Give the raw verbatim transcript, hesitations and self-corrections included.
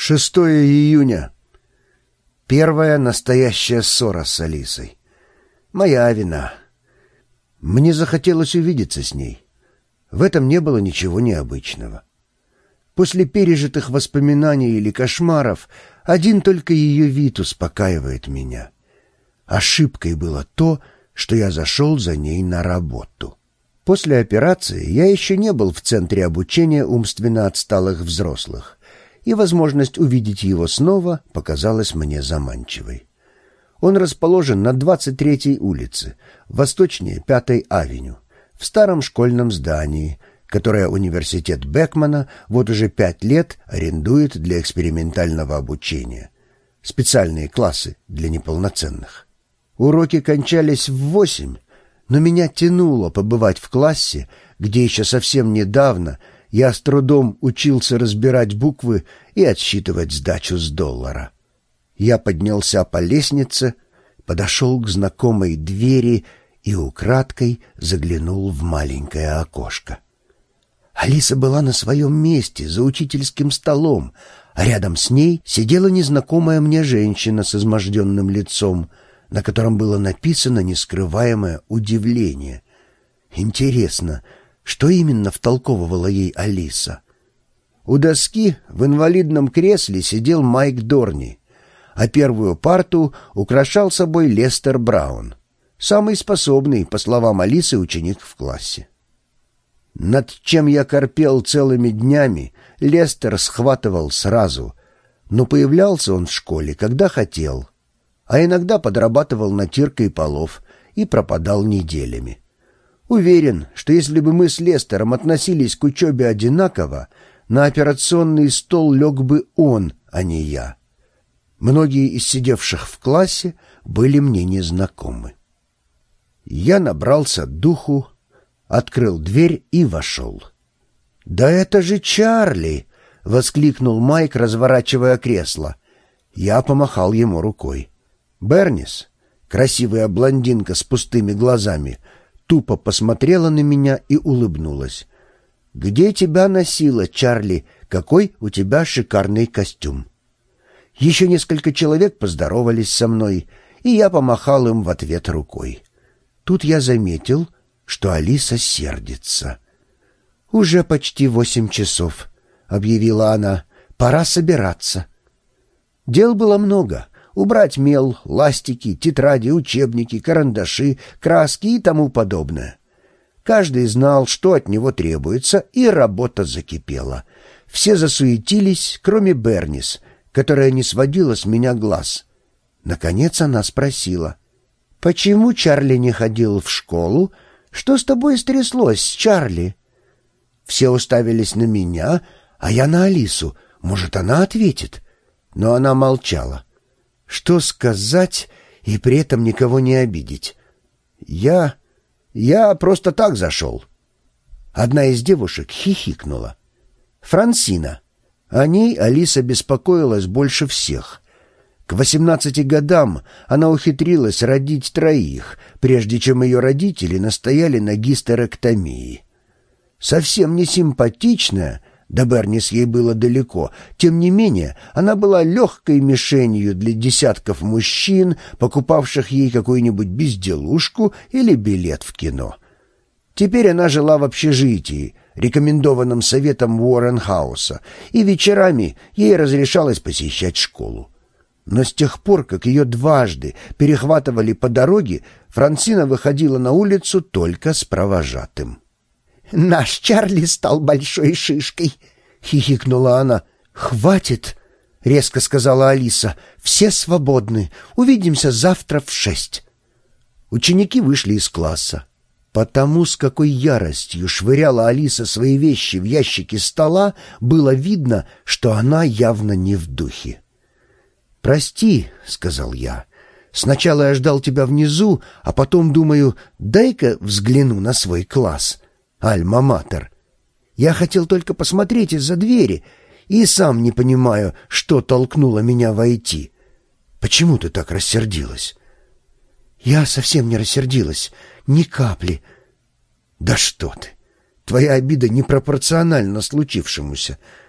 шестое июня. Первая настоящая ссора с Алисой. Моя вина. Мне захотелось увидеться с ней. В этом не было ничего необычного. После пережитых воспоминаний или кошмаров один только ее вид успокаивает меня. Ошибкой было то, что я зашел за ней на работу. После операции я еще не был в центре обучения умственно отсталых взрослых, и возможность увидеть его снова показалась мне заманчивой. Он расположен на двадцать третьей улице, восточнее пятой авеню, в старом школьном здании, которое университет Бекмана вот уже пять лет арендует для экспериментального обучения. Специальные классы для неполноценных. Уроки кончались в восемь, но меня тянуло побывать в классе, где еще совсем недавно я с трудом учился разбирать буквы и отсчитывать сдачу с доллара. Я поднялся по лестнице, подошел к знакомой двери и украдкой заглянул в маленькое окошко. Алиса была на своем месте за учительским столом, а рядом с ней сидела незнакомая мне женщина с изможденным лицом, на котором было написано нескрываемое удивление. Интересно, что именно втолковывала ей Алиса? У доски в инвалидном кресле сидел Майк Дорни, а первую парту украшал собой Лестер Браун, самый способный, по словам Алисы, ученик в классе. Над чем я корпел целыми днями, Лестер схватывал сразу, но появлялся он в школе, когда хотел, а иногда подрабатывал натиркой полов и пропадал неделями. Уверен, что если бы мы с Лестером относились к учебе одинаково, на операционный стол лег бы он, а не я. Многие из сидевших в классе были мне незнакомы. Я набрался духу, открыл дверь и вошел. «Да это же Чарли!» — воскликнул Майк, разворачивая кресло. Я помахал ему рукой. Бернис, красивая блондинка с пустыми глазами, тупо посмотрела на меня и улыбнулась. «Где тебя носило, Чарли? Какой у тебя шикарный костюм!» Еще несколько человек поздоровались со мной, и я помахал им в ответ рукой. Тут я заметил, что Алиса сердится. «Уже почти восемь часов», — объявила она. «Пора собираться». Дел было много. Убрать мел, ластики, тетради, учебники, карандаши, краски и тому подобное. Каждый знал, что от него требуется, и работа закипела. Все засуетились, кроме Бернис, которая не сводила с меня глаз. Наконец она спросила: «Почему Чарли не ходил в школу? Что с тобой стряслось, Чарли?» Все уставились на меня, а я на Алису. Может, она ответит? Но она молчала. Что сказать и при этом никого не обидеть? Я... я просто так зашел. Одна из девушек хихикнула. Франсина. О ней Алиса беспокоилась больше всех. К восемнадцати годам она ухитрилась родить троих, прежде чем ее родители настояли на гистерэктомии. Совсем не симпатичная, до Бернис ей было далеко, тем не менее она была легкой мишенью для десятков мужчин, покупавших ей какую-нибудь безделушку или билет в кино. Теперь она жила в общежитии, рекомендованном советом Уоррен-хауса, и вечерами ей разрешалось посещать школу. Но с тех пор, как ее дважды перехватывали по дороге, Франсина выходила на улицу только с провожатым. «Наш Чарли стал большой шишкой», — хихикнула она. «Хватит», — резко сказала Алиса. «Все свободны. Увидимся завтра в шесть». Ученики вышли из класса. Потому, с какой яростью швыряла Алиса свои вещи в ящики стола, было видно, что она явно не в духе. «Прости», — сказал я. «Сначала я ждал тебя внизу, а потом думаю, дай-ка взгляну на свой класс. Альма-матер. Я хотел только посмотреть из-за двери, и сам не понимаю, что толкнуло меня войти. Почему ты так рассердилась?» «Я совсем не рассердилась, ни капли». «Да что ты! Твоя обида непропорциональна случившемуся.